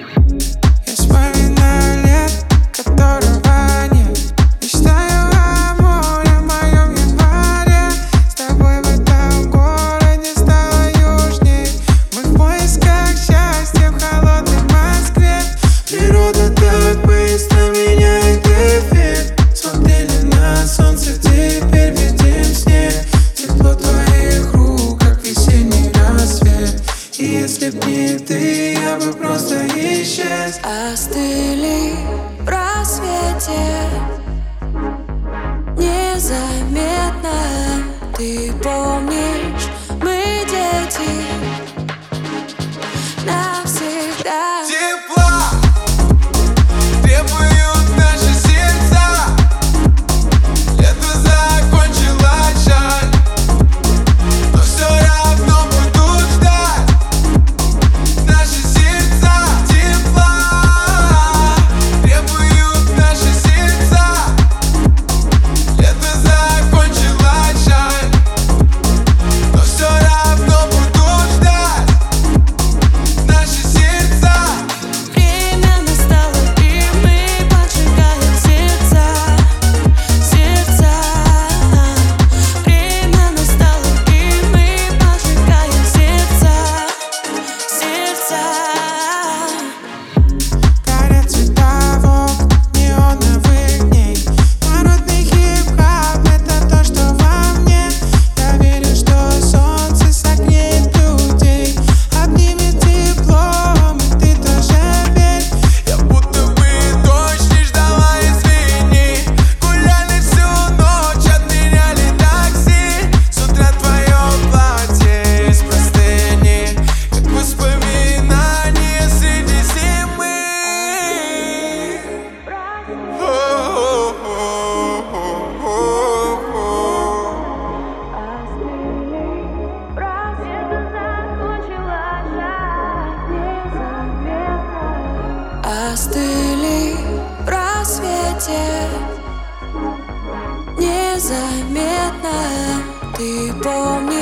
Я вспоминаю лет, которого нет. Мечтаю о море в моем январе. С тобой в этом городе стало южней. Мы в поисках счастья в холодной Москве. Природа так быстро меняет эффект. Смотрели на солнце, теперь видим снег. Тепло твоих рук, как весенний рассвет. И если б не ты, я бы просто исчез. Остыли в рассвете незаметно. Ты помнишь, мы дети навсегда. Тепла требуют наши сердца. Лето закончилось, жаль, но все равно будут ждать наши сердца. Тепла требуют наши сердца. Лето закончилось, жаль, но все равно будут ждать наши сердца. Время настало, и мы поджигаем сердца, сердца. Время настало, и мы поджигаем сердца, сердца. Горят цвета в окнах неоновых дней. Народный хип-хоп — это то, что во мне. Я верю, что солнце согреет людей, обнимет теплом, и ты тоже верь. Я будто бы дождь не ждала, извини. Гуляли всю ночь, отменяли такси. С утра твое платье из простыни, как воспоминание среди зимы. Остыли в рассвете незаметно. Ты помнишь.